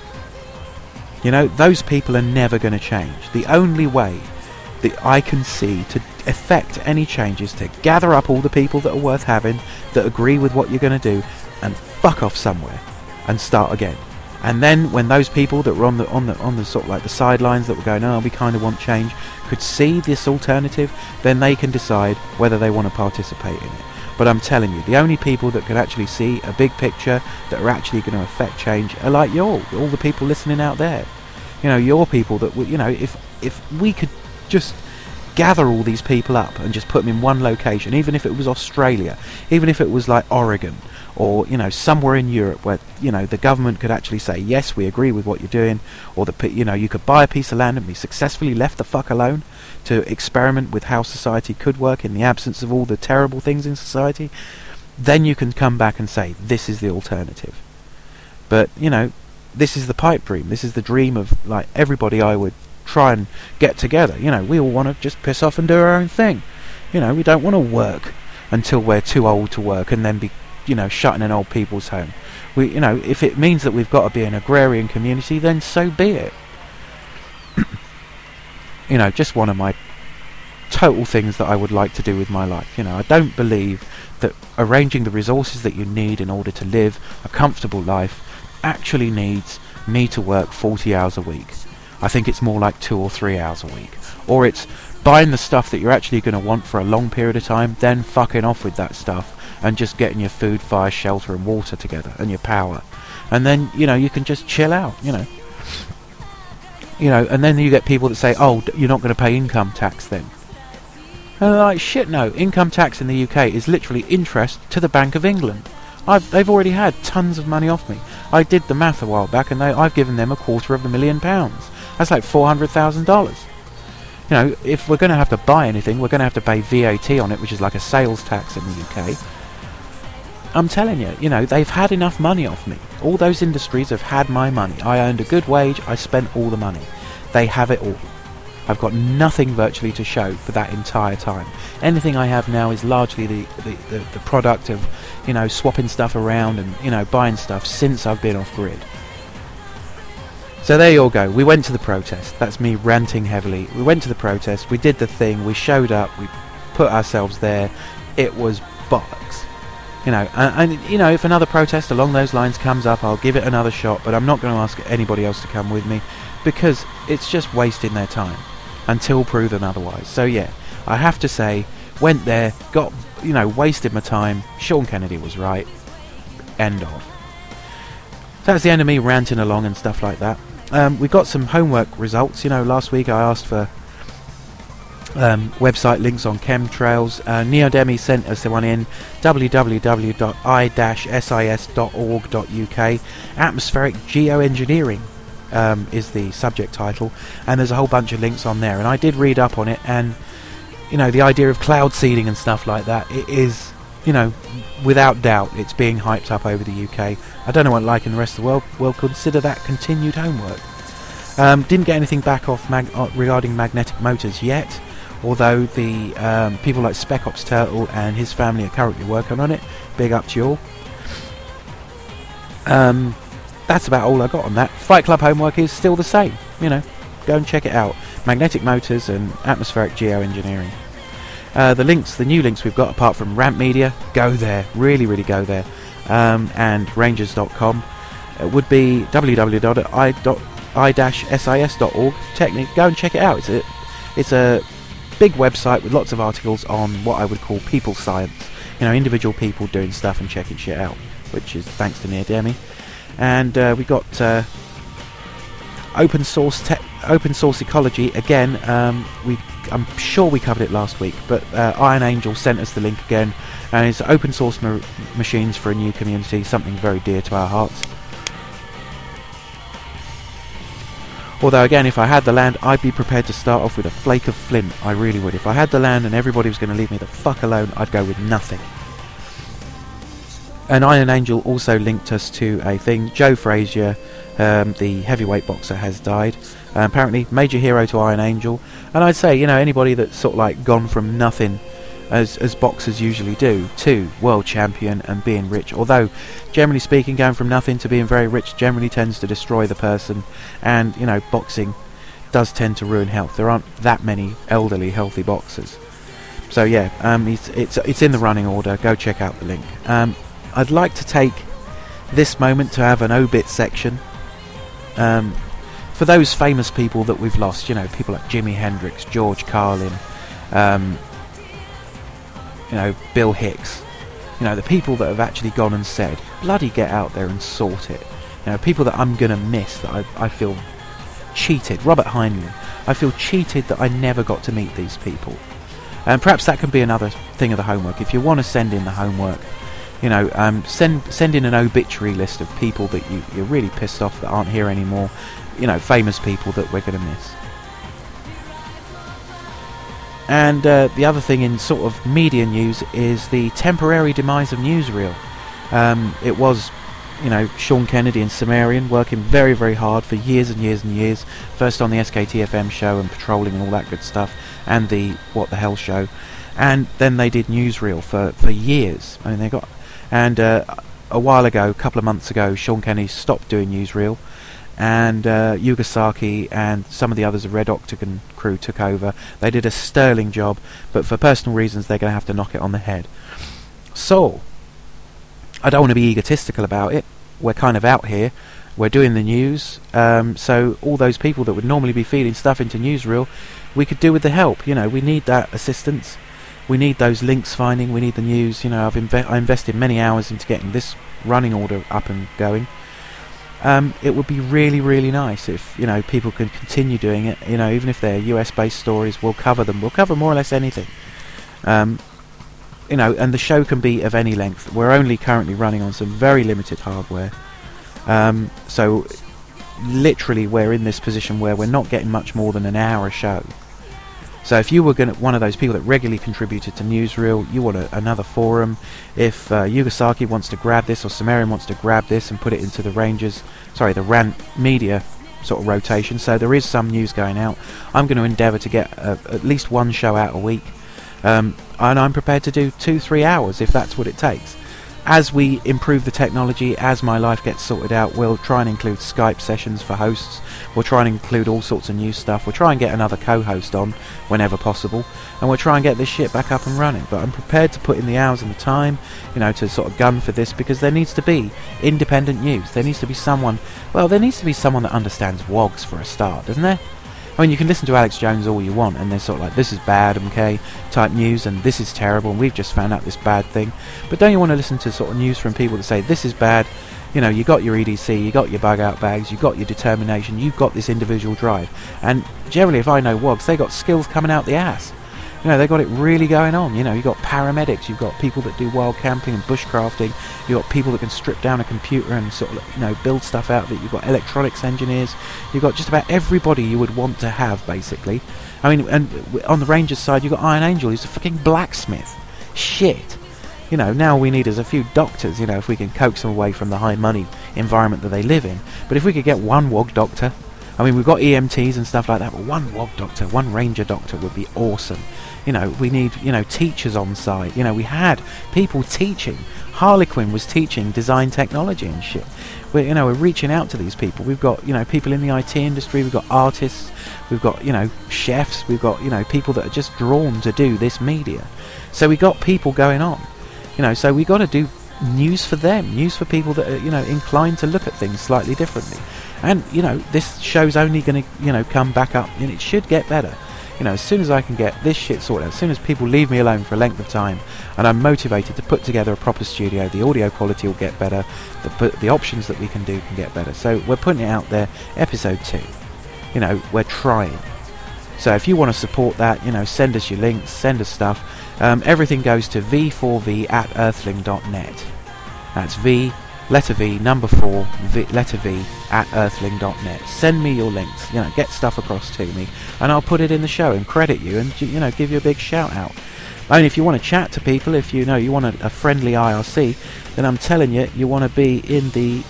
Those people are never going to change. The only way that I can see to effect any change is to gather up all the people that are worth having, that agree with what you're going to do, and fuck off somewhere and start again. And then when those people that were on the sort of like the sidelines, that were going, oh, we kind of want change, could see this alternative, then they can decide whether they want to participate in it. But I'm telling you, the only people that could actually see a big picture, that are actually going to affect change, are like all the people listening out there. Your people that would, if we could just gather all these people up and just put them in one location, even if it was Australia, even if it was like Oregon, or somewhere in Europe where the government could actually say, yes, we agree with what you're doing, or you could buy a piece of land and be successfully left the fuck alone to experiment with how society could work in the absence of all the terrible things in society, then you can come back and say, this is the alternative. But this is the pipe dream. This is the dream of like everybody I would try and get together. We all want to just piss off and do our own thing. We don't want to work until we're too old to work and then be shutting in old people's home. If it means that we've got to be an agrarian community, then so be it. Just one of my total things that I would like to do with my life. I don't believe that arranging the resources that you need in order to live a comfortable life actually needs me to work 40 hours a week. I think it's more like 2 or 3 hours a week. Or it's buying the stuff that you're actually going to want for a long period of time, then fucking off with that stuff and just getting your food, fire, shelter and water together and your power. And then, you can just chill out, You know, and then you get people that say, oh, you're not going to pay income tax then. And they're like, shit, no. Income tax in the UK is literally interest to the Bank of England. They've already had tons of money off me. I did the math a while back, and I've given them £250,000. That's like $400,000. You know, if we're going to have to buy anything, we're going to have to pay VAT on it, which is like a sales tax in the UK. I'm telling you, you know, they've had enough money off me. All those industries have had my money. I earned a good wage. I spent all the money. They have it all. I've got nothing virtually to show for that entire time. Anything I have now is largely the product of, you know, swapping stuff around and, you know, buying stuff since I've been off grid. So there you all go. We went to the protest. That's me ranting heavily. We went to the protest. We did the thing. We showed up. We put ourselves there. It was bollocks. You know, and you know, if another protest along those lines comes up, I'll give it another shot. But I'm not going to ask anybody else to come with me because it's just wasting their time until proven otherwise. So yeah, I have to say, went there, got, you know, wasted my time. Sean Kennedy was right. End of. So that's the end of me ranting along and stuff like that. We got some homework results. You know, last week I asked for website links on chemtrails. Neodemi sent us the one in, www.i-sis.org.uk. Atmospheric geoengineering is the subject title, and there's a whole bunch of links on there, and I did read up on it, and you know, the idea of cloud seeding and stuff like that, it is, you know, without doubt it's being hyped up over the UK. I don't know what like in the rest of the world. Well, consider that continued homework. Didn't get anything back off regarding magnetic motors yet, although the people like Spec Ops Turtle and his family are currently working on it. Big up to you all. That's about all I got on that. Fight Club homework is still the same. You know, go and check it out. Magnetic motors and atmospheric geoengineering. The new links we've got, apart from Ramp Media, go there. Really, really go there. And Rangers.com would be www.i-sis.org. Technically, go and check it out. It's a big website with lots of articles on what I would call people science. You know, individual people doing stuff and checking shit out, which is thanks to Neodemi. And we got open source ecology again. I'm sure we covered it last week, but Iron Angel sent us the link again, and it's open source machines for a new community, something very dear to our hearts. Although again, if I had the land, I'd be prepared to start off with a flake of flint. I really would. If I had the land and everybody was going to leave me the fuck alone, I'd go with nothing. And Iron Angel also linked us to a thing. Joe Frazier, the heavyweight boxer, has died. Apparently, major hero to Iron Angel. And I'd say, you know, anybody that's sort of like gone from nothing, as boxers usually do, to world champion and being rich. Although, generally speaking, going from nothing to being very rich generally tends to destroy the person. And, you know, boxing does tend to ruin health. There aren't that many elderly, healthy boxers. So yeah, it's in the running order. Go check out the link. I'd like to take this moment to have an obit section for those famous people that we've lost. You know, people like Jimi Hendrix, George Carlin, you know, Bill Hicks. You know, the people that have actually gone and said, bloody get out there and sort it. You know, people that I'm going to miss, that I feel cheated. Robert Heinlein. I feel cheated that I never got to meet these people. And perhaps that can be another thing of the homework. If you want to send in the homework, you know, send in an obituary list of people that you're really pissed off that aren't here anymore. You know, famous people that we're going to miss. And the other thing in sort of media news is the temporary demise of Newsreel. It was, you know, Sean Kennedy and Sumerian working very, very hard for years and years and years. First on the SKTFM show and patrolling and all that good stuff, and the What the Hell show. And then they did Newsreel for years. I mean, they got... And a while ago, a couple of months ago, Sean Kennedy stopped doing Newsreel, and Yuga Saki and some of the others of Red Octagon crew took over. They did a sterling job, but for personal reasons they're going to have to knock it on the head. So, I don't want to be egotistical about it. We're kind of out here. We're doing the news. So all those people that would normally be feeding stuff into Newsreel, we could do with the help. You know, we need that assistance. We need those links finding. We need the news. You know, I invested many hours into getting this running order up and going. it would be really, really nice if, you know, people could continue doing it. You know, even if they're US-based stories, we'll cover them. We'll cover more or less anything. You know, and the show can be of any length. We're only currently running on some very limited hardware. So, literally, we're in this position where we're not getting much more than an hour a show. So if you were one of those people that regularly contributed to Newsreel, you want another forum. If Yugasaki wants to grab this, or Sumerian wants to grab this and put it into the the Rant Media sort of rotation, so there is some news going out. I'm going to endeavour to get at least one show out a week, and I'm prepared to do 2-3 hours if that's what it takes. As we improve the technology, as my life gets sorted out, we'll try and include Skype sessions for hosts. We'll try and include all sorts of new stuff. We'll try and get another co-host on whenever possible, and we'll try and get this shit back up and running. But I'm prepared to put in the hours and the time, you know, to sort of gun for this, because there needs to be independent news. There needs to be someone that understands WOGs for a start, doesn't there? I mean, you can listen to Alex Jones all you want, and they're sort of like, this is bad, MK type news, and this is terrible, and we've just found out this bad thing. But don't you want to listen to sort of news from people that say, this is bad, you know, you got your EDC, you got your bug out bags, you got your determination, you've got this individual drive. And generally, if I know WOGs, they got skills coming out the ass. You know, they got it really going on. You know, you got paramedics, you've got people that do wild camping and bushcrafting, you've got people that can strip down a computer and sort of, you know, build stuff out of it. You've got electronics engineers, you've got just about everybody you would want to have, basically. I mean, and on the Rangers side, you've got Iron Angel, who's a fucking blacksmith. Shit. You know, now we need is a few doctors, you know, if we can coax them away from the high money environment that they live in. But if we could get one WOG doctor, I mean, we've got EMTs and stuff like that, but one WOG doctor, one Ranger doctor would be awesome. You know, we need, you know, teachers on site. You know, we had people teaching. Harlequin was teaching design technology and shit. We're reaching out to these people. We've got, you know, people in the IT industry. We've got artists. We've got, you know, chefs. We've got, you know, people that are just drawn to do this media. So we got people going on. You know, so we got to do news for them. News for people that are, you know, inclined to look at things slightly differently. And, you know, this show's only going to, you know, come back up, and it should get better. You know, as soon as I can get this shit sorted out, as soon as people leave me alone for a length of time, and I'm motivated to put together a proper studio, the audio quality will get better, the options that we can do can get better. So we're putting it out there, episode 2. You know, we're trying. So if you want to support that, you know, send us your links, send us stuff. Everything goes to v4v@earthling.net. That's V, letter V, number 4, letter V, @earthling.net. Send me your links, you know, get stuff across to me, and I'll put it in the show and credit you and, you know, give you a big shout out. Only if you want to chat to people, if you know you want a friendly IRC, then I'm telling you, you want to be in the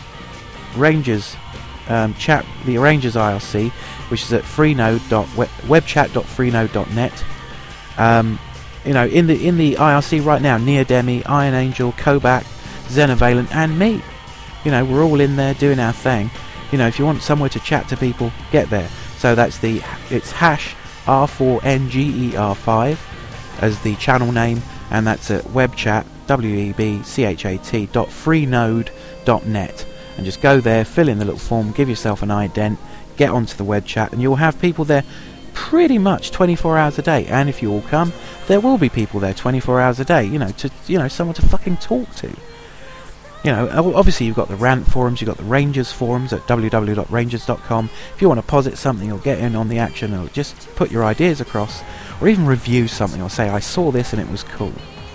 Rangers the Rangers IRC, which is at webchat.freenode.net. You know, in the IRC right now, Neodemi, Iron Angel, Kobak, Xenovalent, and me. You know, we're all in there doing our thing. You know, if you want somewhere to chat to people, get there. So it's hash R4NGER5 as the channel name, and that's at webchat, webchat.freenode.net. And just go there, fill in the little form, give yourself an ident, get onto the web chat, and you'll have people there pretty much 24 hours a day. And if you all come, there will be people there 24 hours a day, you know, someone to fucking talk to. You know, obviously you've got the Rant forums, you've got the Rangers forums at www.rangers.com. If you want to posit something or get in on the action, or just put your ideas across, or even review something, or say, I saw this and it was cool.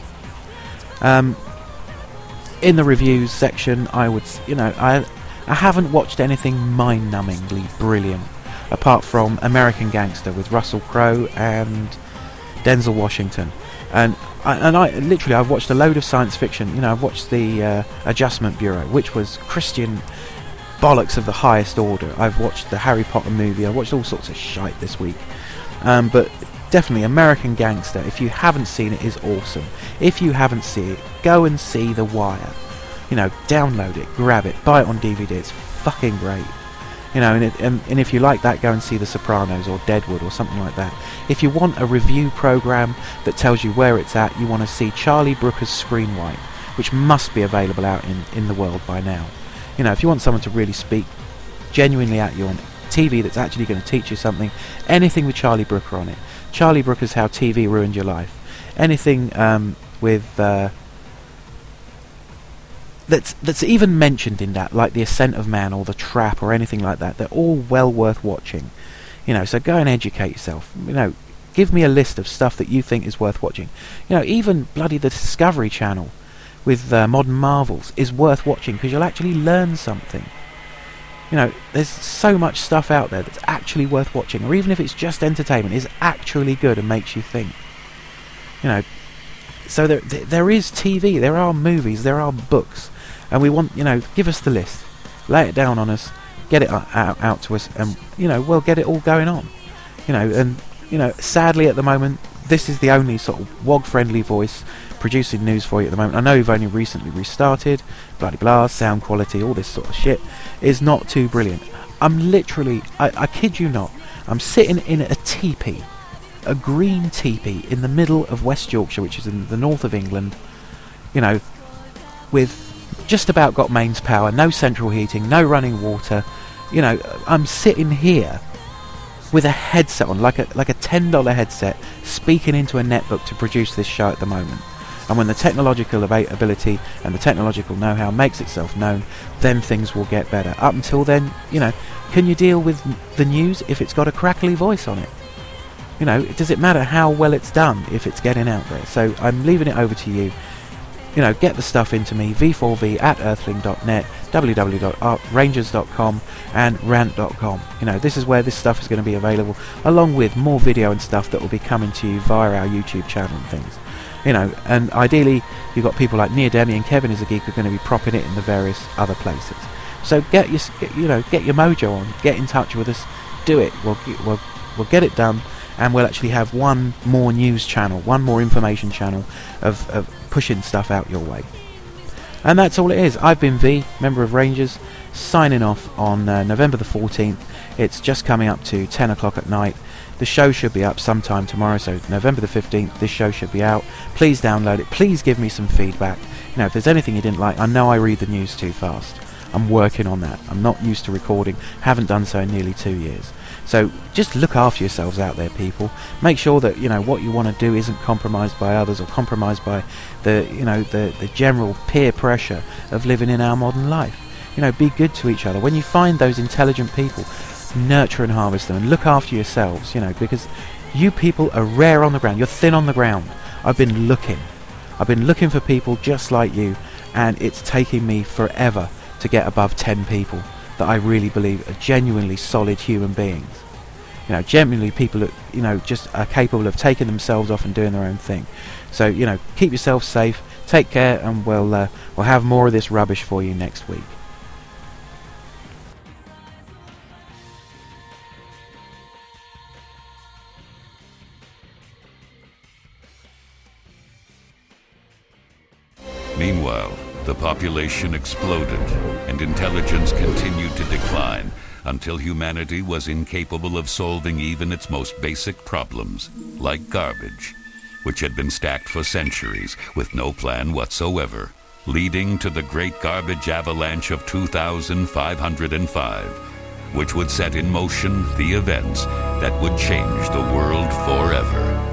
In the reviews section, I would, you know, I haven't watched anything mind-numbingly brilliant, apart from American Gangster with Russell Crowe and Denzel Washington. And I've watched a load of science fiction. You know, I've watched the Adjustment Bureau, which was Christian bollocks of the highest order. I've watched the Harry Potter movie. I've watched all sorts of shite this week. But definitely American Gangster, if you haven't seen it, is awesome. If you haven't seen it, go and see The Wire. You know, download it, grab it, buy it on DVD. It's fucking great. You know, and if you like that, go and see The Sopranos or Deadwood or something like that. If you want a review program that tells you where it's at, you want to see Charlie Brooker's Screen Wipe, which must be available out in the world by now. You know, if you want someone to really speak genuinely at you on TV that's actually going to teach you something, anything with Charlie Brooker on it. Charlie Brooker's How TV Ruined Your Life. Anything with that's even mentioned in that, like The Ascent of Man or The Trap or anything like that. They're all well worth watching. So go and educate yourself. Give me a list of stuff that you think is worth watching. Even bloody the Discovery Channel with Modern Marvels is worth watching, because you'll actually learn something. There's so much stuff out there that's actually worth watching, or even if it's just entertainment, is actually good and makes you think. So there is TV, there are movies, there are books, and we want, give us the list, lay it down on us, get it out to us, and we'll get it all going on. Sadly at the moment, this is the only sort of WOG-friendly voice producing news for you at the moment. I know you've only recently restarted, bloody blah, sound quality, all this sort of shit is not too brilliant. I'm literally, I kid you not, I'm sitting in a teepee, a green teepee in the middle of West Yorkshire, which is in the north of England, with just about got mains power, no central heating, no running water. I'm sitting here with a headset on, like a $10 headset, speaking into a netbook to produce this show at the moment. And when the technological ability and the technological know-how makes itself known, then things will get better. Up until then, can you deal with the news if it's got a crackly voice on it? Does it matter how well it's done if it's getting out there? So I'm leaving it over to you. Get the stuff into me, v4v@earthling.net, www.rangers.com and rant.com. This is where this stuff is going to be available, along with more video and stuff that will be coming to you via our YouTube channel and things. And ideally you've got people like Nia Demi and Kevin is a Geek who are going to be propping it in the various other places. So get your mojo on, get in touch with us, do it. We'll get it done, and we'll actually have one more news channel, one more information channel of pushing stuff out your way. And that's all it is. I've been V, member of Rangers, signing off on November the 14th. It's just coming up to 10 o'clock at night. The show should be up sometime tomorrow, so November the 15th, this show should be out. Please download it. Please give me some feedback. If there's anything you didn't like, I know I read the news too fast. I'm working on that. I'm not used to recording. Haven't done so in nearly 2 years. So just look after yourselves out there, people. Make sure that what you want to do isn't compromised by others, or compromised by the general peer pressure of living in our modern life. Be good to each other. When you find those intelligent people, nurture and harvest them, and look after yourselves. Because you people are rare on the ground. You're thin on the ground. I've been looking for people just like you, and it's taking me forever to get above 10 people that I really believe are genuinely solid human beings. Genuinely people that just are capable of taking themselves off and doing their own thing. So keep yourself safe, take care, and we'll have more of this rubbish for you next week. Meanwhile, the population exploded, and intelligence continued to decline until humanity was incapable of solving even its most basic problems, like garbage, which had been stacked for centuries with no plan whatsoever, leading to the Great Garbage Avalanche of 2505, which would set in motion the events that would change the world forever.